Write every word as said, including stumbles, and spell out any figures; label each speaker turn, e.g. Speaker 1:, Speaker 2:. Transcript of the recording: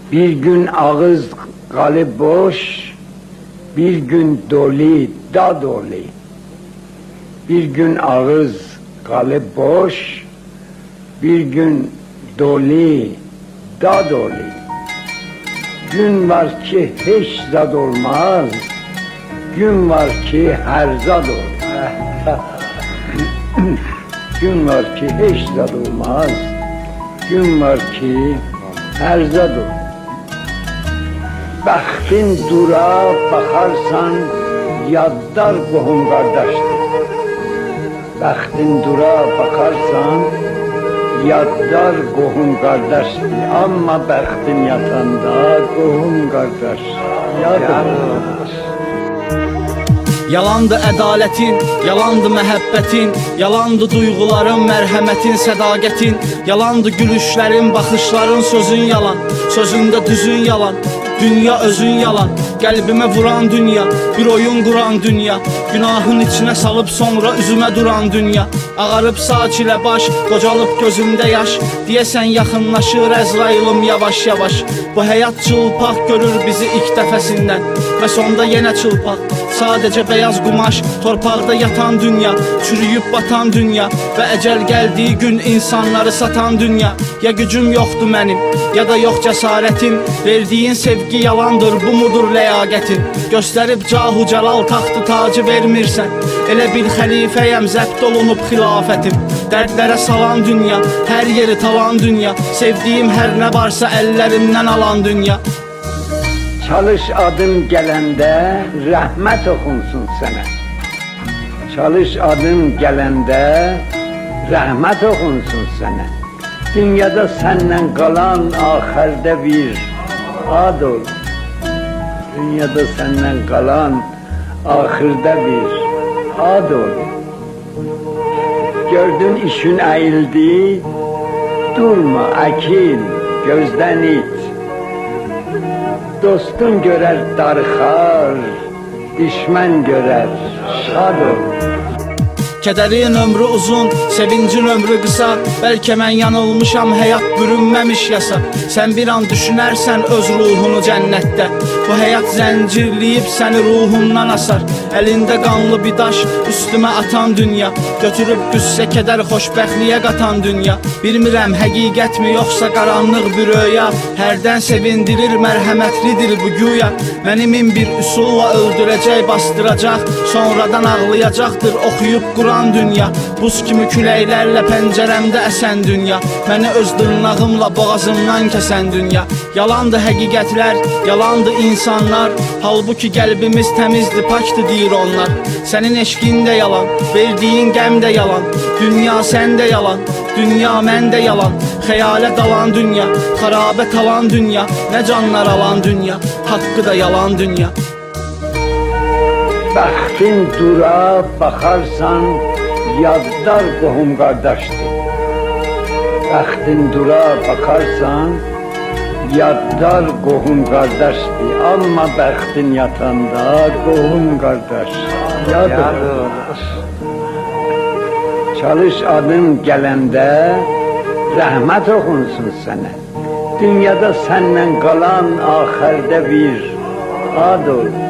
Speaker 1: Bir gün ağız kalı boş, bir gün dolu, da dolu. Bir gün ağız kalı boş, bir gün dolu, da dolu. Gün var ki hiç zad olmaz, gün var ki her zad olmaz. Gün var ki hiç zad olmaz, gün var ki her zad olmaz. Bəxtin dura baxarsan, yaddar qohum qardaşdır. Bəxtin dura baxarsan, yaddar qohum qardaşdır. Amma bəxtin yatanda qohum qardaş yadır.
Speaker 2: Yalandı ədalətin, yalandı məhəbbətin, yalandı duyğuların, mərhəmətin, sədaqətin, yalandı gülüşlərin, baxışların, sözün yalan, sözündə düzün yalan, dünya özün yalan, qəlbimə vuran dünya, bir oyun quran dünya, günahın içinə salıb sonra üzümə duran dünya, ağarıb saç ilə baş, qocalıb gözümdə yaş, deyəsən yaxınlaşır Əzrailım yavaş yavaş, bu həyat çılpaq görür bizi ilk dəfəsindən və sonda yenə çılpaq. Sadəcə beyaz qumaş, torpaqda yatan dünya, çürüyüb batan dünya və əcəl gəldiyi gün insanları satan dünya. Ya gücüm yoxdur mənim, ya da yox cəsarətim, verdiyin sevgi yalandır, bu mudur ləyaqətin? Göstərib cahu cəlal taxtı tacı vermirsən, elə bil xəlifəyəm, zəbt olunub xilafətim. Dərdlərə salan dünya, hər yeri talan dünya, sevdiyim hər nə varsa əllərimdən alan dünya.
Speaker 1: Çalış adım gələndə rəhmət oxunsun sənə. Çalış adım gələndə rəhmət oxunsun sənə. Dünyada səndən qalan axirdə bir ad ol. Dünyada səndən qalan axirdə bir ad ol. Gördün işin əyildi, durma, əkil, gözdən it. Dostun görər darıxar, düşmən görər şad ol.
Speaker 2: Kədərin ömrü uzun, sevincin ömrü qısa, bəlkə mən yanılmışam, həyat bürünməmiş yasa. Sən bir an düşünərsən öz ruhunu cənnətdə, bu həyat zəncirləyib səni ruhundan asar. Əlində qanlı bir daş, üstümə atan dünya, götürüb qüssə kədər xoşbəxtliyə qatan dünya. Bilmirəm həqiqətmi yoxsa qaranlıq bir röya, hərdən sevindirir, mərhəmətlidir bu güya. Məni min bir üsulla öldürəcək, bastıracaq, sonradan ağlayacaqdır oxuyub quran dünya. Buz kimi küləklərlə pəncərəmdə əsən dünya, məni öz dırnağımla boğazımdan kəsən dünya. Yalandı həqiqətlər, yalandı insanlar, halbuki qəlbimiz təmizdir, pakdır deyir onlar. Sənin eşqin də yalan, verdiyin qəm də yalan, dünya səndə yalan, dünya məndə yalan. Xəyalət dalan dünya, xarabət alan dünya, nə canlar alan dünya, haqqı da yalan dünya.
Speaker 1: Bəxtin dura baxarsan, yaddar qohum qardaşdır. Bəxtin dura baxarsan, yaddar qohum qardaşdır. Amma bəxtin yatanda qohum qardaş yadır. Çalış adım gələndə rəhmət oxunsun sənə. Dünyada səndən qalan axirdə bir ad ol.